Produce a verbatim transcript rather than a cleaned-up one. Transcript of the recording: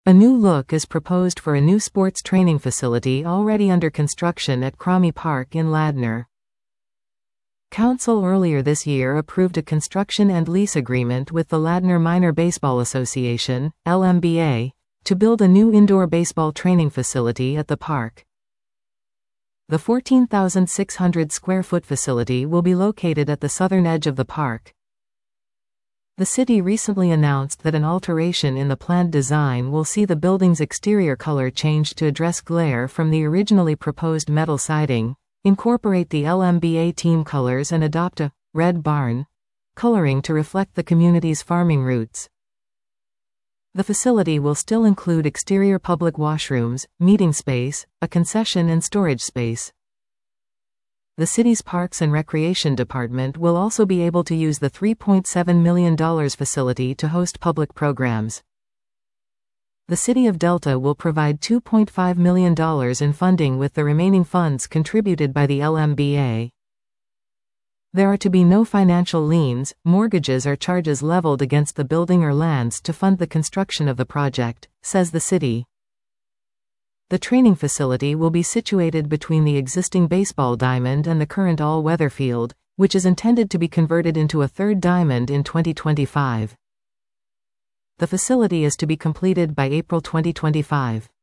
A new look is proposed for a new sports training facility already under construction at Crombie Park in Ladner. Council earlier this year approved a construction and lease agreement with the Ladner Minor Baseball Association, L M B A, to build a new indoor baseball training facility at the park. The fourteen thousand six hundred square foot facility will be located at the southern edge of the park. The city recently announced that an alteration in the planned design will see the building's exterior color changed to address glare from the originally proposed metal siding, incorporate the L M B A team colors and adopt a red barn coloring to reflect the community's farming roots. The facility will still include exterior public washrooms, meeting space, a concession and storage space. The city's Parks and Recreation Department will also be able to use the three point seven million dollars facility to host public programs. The City of Delta will provide two point five million dollars in funding, with the remaining funds contributed by the L M B A. There are to be no financial liens, mortgages or charges leveled against the building or lands to fund the construction of the project, says the city. The training facility will be situated between the existing baseball diamond and the current all-weather field, which is intended to be converted into a third diamond in twenty twenty-five. The facility is to be completed by April twenty twenty-five.